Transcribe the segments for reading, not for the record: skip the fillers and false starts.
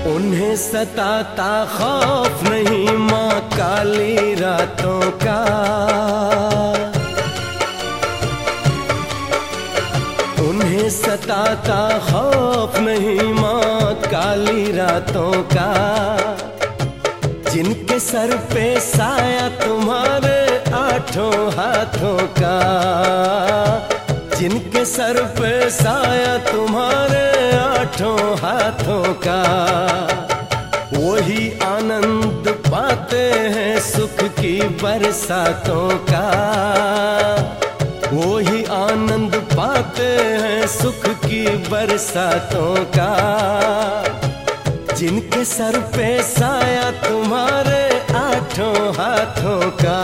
उन्हें सताता खौफ नहीं माँ काली रातों का। उन्हें सताता खौफ नहीं माँ काली रातों का। जिनके सर पे साया तुम्हारे आठों हाथों का। जिनके सर पे साया तुम्हारे आठों हाथों का। वही आनंद पाते हैं सुख की बरसातों का। वही आनंद पाते हैं सुख की बरसातों का। जिनके सर पे साया तुम्हारे आठों हाथों का।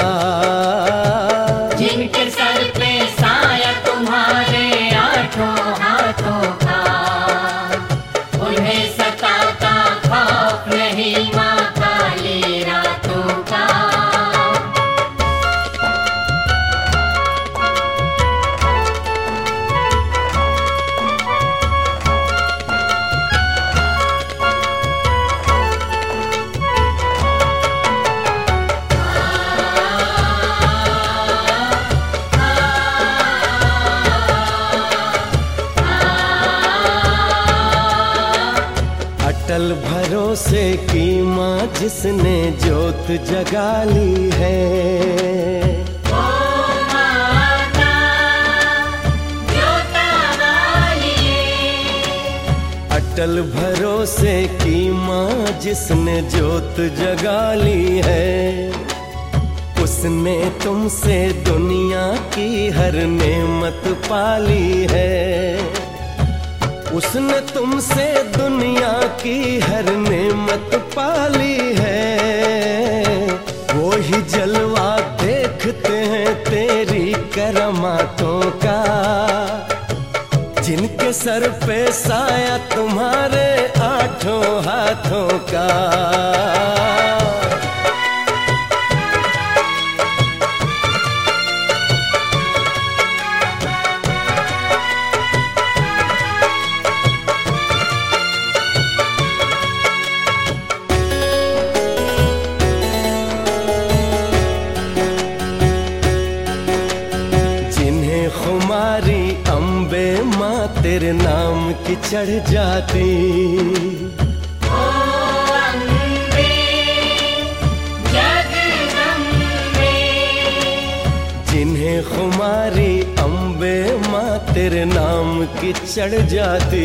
जिनके सर पे साया तुम्हारे आठों हाथों का। उन्हें सताता खौफ नहीं माँ काली रातों का। अटल भरोसे की माँ जिसने जोत जगा ली है। ओ माता जोता वाली। अटल भरोसे की माँ जिसने जोत जगा ली है। उसने तुमसे दुनिया की हर नेमत पाली है। उसने तुमसे दुनिया की हर नेमत पाली है। वो ही जलवा देखते हैं तेरी करमातों का। जिनके सर पे साया तुम्हारे आठों हाथों का। खुमारी अम्बे माँ तेरे नाम की चढ़ जाती। ओ अम्बे जगदम्बे। जिन्हें खुमारी अम्बे माँ तेरे नाम की चढ़ जाती।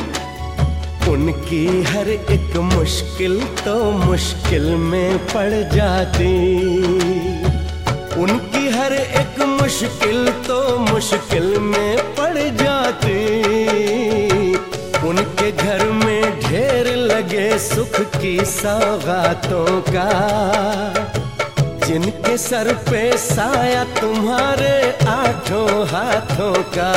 उनकी हर एक मुश्किल तो मुश्किल में पड़ जाती। उनकी हर एक मुश्किल तो मुश्किल में पड़ जाती। उनके घर में ढेर लगे सुख की सौगातों का। जिनके सर पे साया तुम्हारे आठों हाथों का।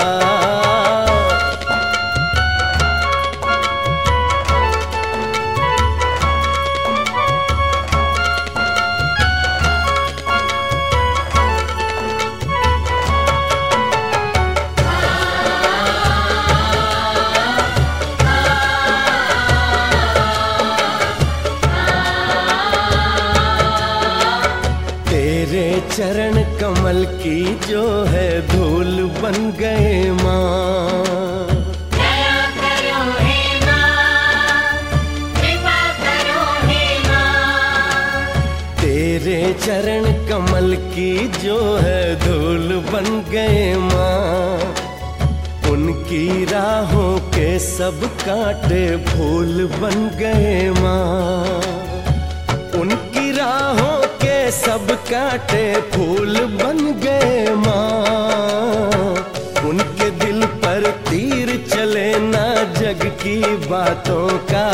तेरे चरण कमल की जो है धूल बन गए माँ। दया करो हे माँ, कृपा करो हे माँ। तेरे चरण कमल की जो है धूल बन गए माँ। उनकी राहों के सब कांटे फूल बन गए माँ। उनकी राहों सब कांटे फूल बन गए माँ। उनके दिल पर तीर चले ना जग की बातों का।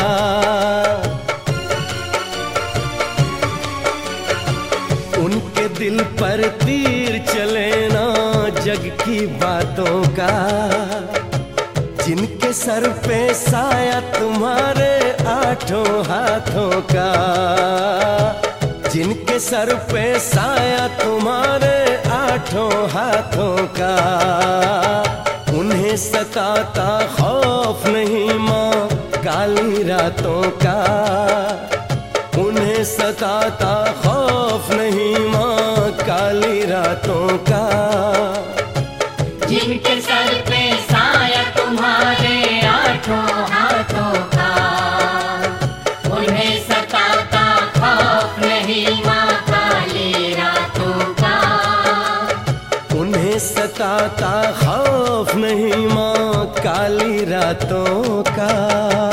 उनके दिल पर तीर चले ना जग की बातों का। जिनके सर पे साया तुम्हारे आठों हाथों का। जिनके सर पे साया तुम्हारे आठों हाथों का। उन्हें सताता खौफ नहीं माँ काली काली रातों का। उन्हें सताता खौफ नहीं माँ काली रातों का। जिनके सर पे साया तुम्हारे आठों हाथों का, उन्हें सताता खौफ नहीं माँ काली रातों का। उन्हें सताता खौफ नहीं माँ काली रातों का।